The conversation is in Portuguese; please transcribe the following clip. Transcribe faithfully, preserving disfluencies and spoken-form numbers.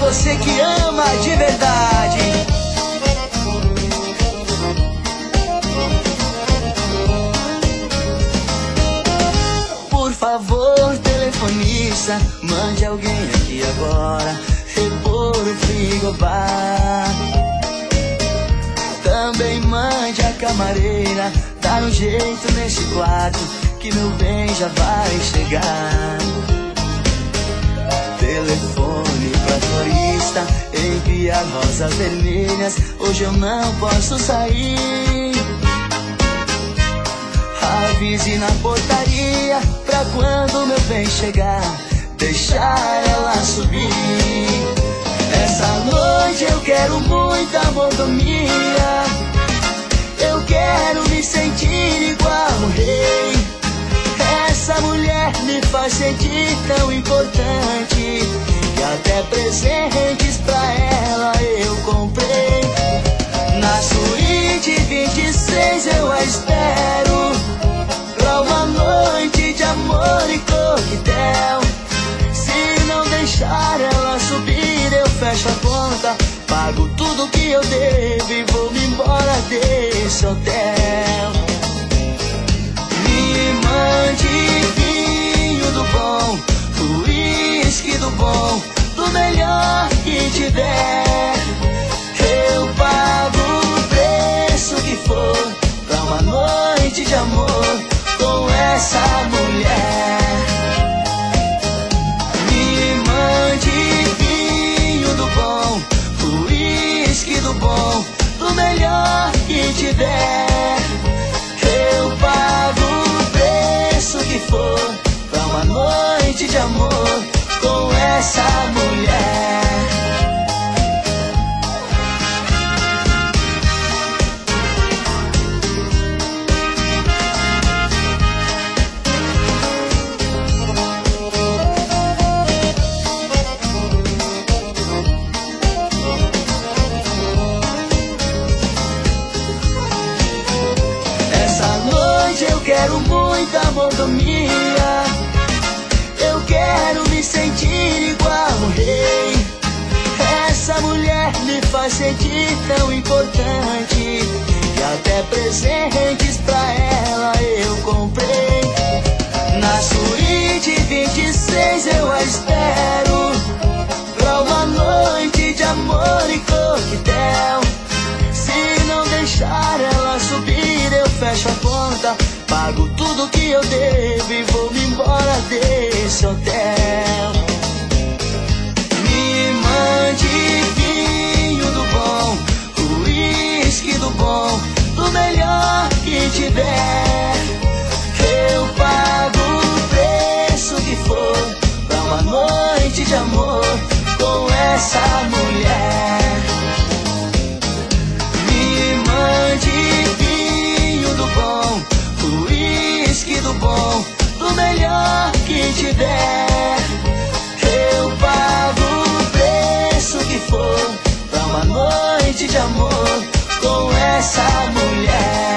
você que ama de verdade. Por favor, telefonista, mande alguém aqui agora repor o frigobar. Também mande a camareira dar um jeito nesse quarto, que meu bem já vai chegar. Telefone pra florista, envia rosas vermelhas, hoje eu não posso sair. Avise na portaria pra quando meu bem chegar, deixar ela subir. Essa noite eu quero muita mordomia, eu quero me sentir igual um rei. Essa mulher me faz sentir tão importante, que até presentes pra ela eu comprei. Na suíte vinte e seis eu a espero, pra uma noite de amor e coquetel. Se não deixar ela subir, eu fecho a conta, pago tudo que eu devo e vou-me embora desse hotel. Me mande vinho do bom, uísque do bom, do melhor que tiver. Eu pago o preço que for, pra uma noite de amor com essa mulher. Me mande vinho do bom, uísque do bom, do melhor que tiver. Eu pago o preço que for, pra uma noite de amor com essa mulher. Eu quero muita mordomia, eu quero me sentir igual um rei. Essa mulher me faz sentir tão importante, que até presentes pra ela eu comprei. Na suíte vinte e seis eu a espero, pra uma noite de amor e coquetel. Se não deixar ela subir, eu fecho a conta, pago tudo que eu devo e vou-me embora desse hotel. Me mande vinho do bom, uísque do bom, do melhor que tiver. Eu pago o preço que for, pra uma noite de amor com essa mulher. Me mande vinho do bom, uísque do bom, do melhor que tiver. Eu pago o preço que for, pra uma noite de amor com essa mulher.